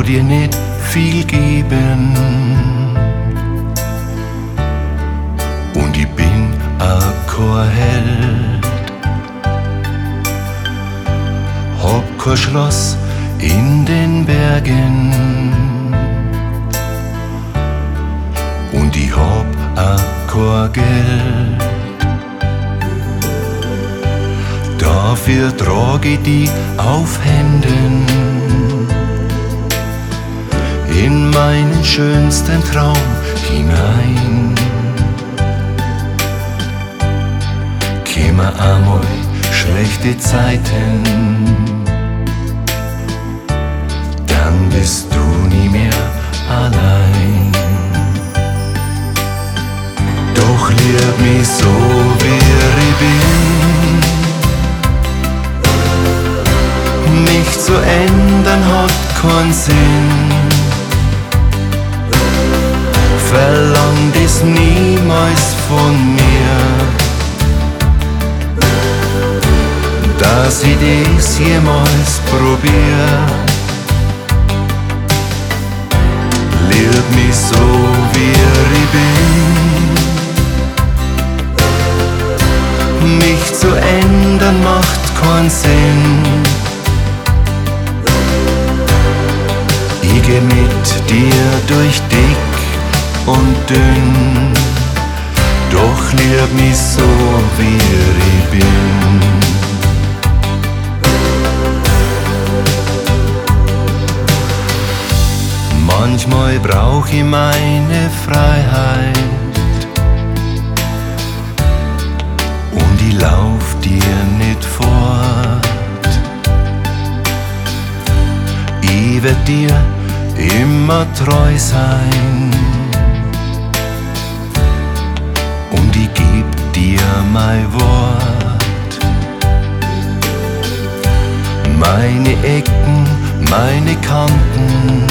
dir nicht viel geben. Und ich bin auch kein Held, hab kein Schloss in den Bergen. Und ich hab auch kein Geld, dafür trag ich die auf Händen in meinen schönsten Traum hinein. Kämen einmal schlechte Zeiten, dann bist du nie mehr allein. Doch lieb mich so, wie ich bin. Mich zu ändern hat keinen Sinn. Verlang das niemals von mir, dass ich das jemals probier. Lieb mich so, wie ich bin. Mich zu ändern macht keinen Sinn. Ich geh mit dir durch dick und dünn, doch lieb mich so, wie ich bin. Manchmal brauch ich meine Freiheit und ich lauf dir nicht fort. Ich werd dir immer treu sein und ich geb dir mein Wort. Meine Ecken, meine Kanten,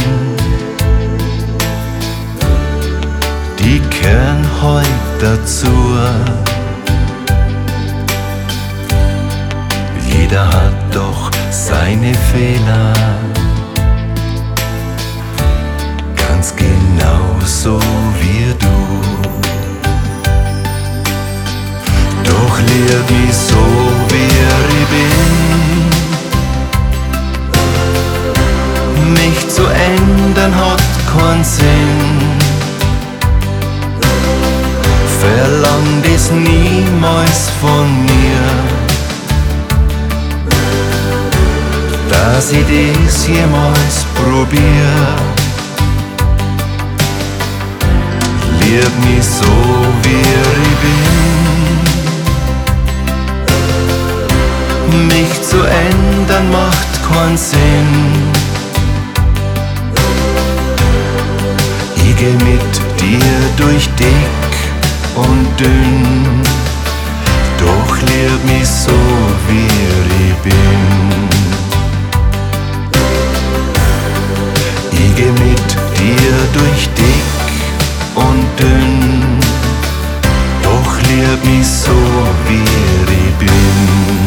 die gehören heut dazu. Jeder hat doch seine Fehler, ganz genauso wie du. Doch lieb mich so, wie ich bin. Mich zu ändern hat keinen Sinn. Verlang das niemals von mir, dass ich das jemals probier. Lieb mich so, wie ich bin. Mich zu ändern macht keinen Sinn. Ich geh mit dir durch dick und dünn, doch lieb mich so, wie ich bin. Ich geh mit dir durch dick und dünn, doch lieb mich so, wie ich bin.